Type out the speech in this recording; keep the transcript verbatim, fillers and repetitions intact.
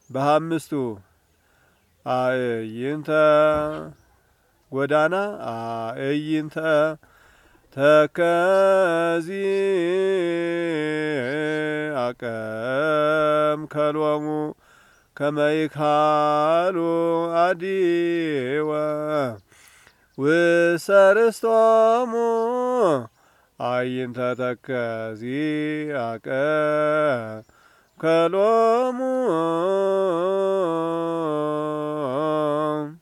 በአምስቱ አእይንተ ጎዳና አእይንተ ተከዚ አቀም ከሎሙ ከመይካሉ አዲወ ውሰርስቶሙ አእይንተ ተከዚ አቀም ከሎሙ